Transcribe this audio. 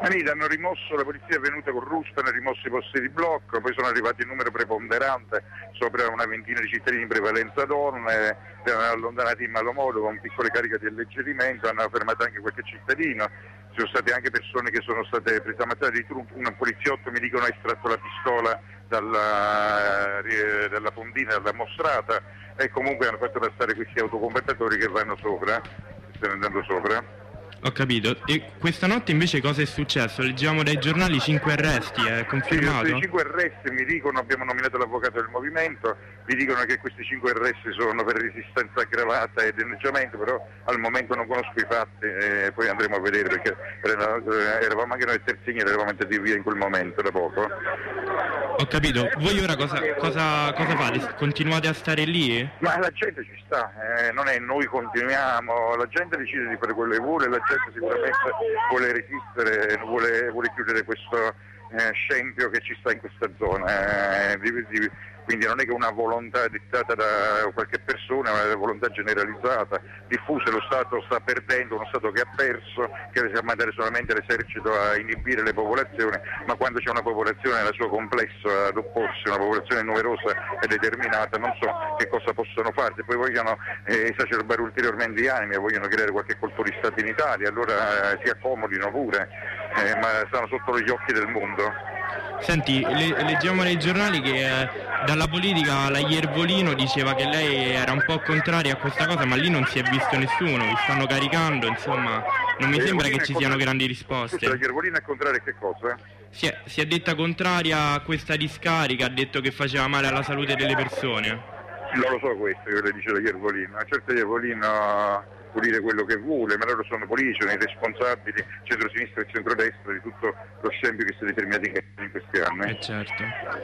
Anita, hanno rimosso, la polizia è venuta con ruspa, hanno rimosso i posti di blocco, poi sono arrivati in numero preponderante, sopra una ventina di cittadini in prevalenza donne, li hanno allontanati in malo modo con piccole cariche di alleggerimento, hanno fermato anche qualche cittadino, ci sono state anche persone che sono state prese ammazzate, addirittura un poliziotto mi dicono ha estratto la pistola dalla fondina, dalla mostrata, e comunque hanno fatto passare questi autocompattatori che vanno sopra, stanno andando sopra. Ho capito. E questa notte invece cosa è successo? Leggiamo dai giornali 5 arresti, è confermato? Sì, 5 arresti mi dicono, abbiamo nominato l'avvocato del movimento, mi dicono che questi 5 arresti sono per resistenza aggravata e danneggiamento, però al momento non conosco i fatti e poi andremo a vedere perché eravamo anche noi terzini, eravamo andati via in quel momento da poco. Ho capito. Voi ora cosa fate? Continuate a stare lì? Ma la gente ci sta, non è noi continuiamo, la gente decide di fare quello che vuole, la gente sicuramente vuole resistere, vuole chiudere questo scempio che ci sta in questa zona, quindi non è che una volontà dettata da qualche persona, ma è una volontà generalizzata, diffusa. Lo Stato sta perdendo, uno Stato che ha perso, che deve mandare solamente l'esercito a inibire le popolazioni, ma quando c'è una popolazione nel suo complesso ad opporsi, una popolazione numerosa e determinata, non so che cosa possono fare. Se poi vogliono esacerbare ulteriormente gli animi e vogliono creare qualche colpo di Stato in Italia, allora si accomodino pure, ma stanno sotto gli occhi del mondo. Senti, leggiamo nei giornali che dalla politica la Iervolino diceva che lei era un po' contraria a questa cosa, ma lì non si è visto nessuno, vi stanno caricando, insomma, non mi sembra che ci siano grandi risposte. Scusa, la Iervolino è contraria a che cosa? Si è detta contraria a questa discarica, ha detto che faceva male alla salute delle persone. Non lo so questo che le dice la Iervolino, certo Iervolino può dire quello che vuole, ma loro sono politici, sono i responsabili, centro-sinistra e centro-destra, di tutto lo scempio che si è determinato in questi anni. Certo.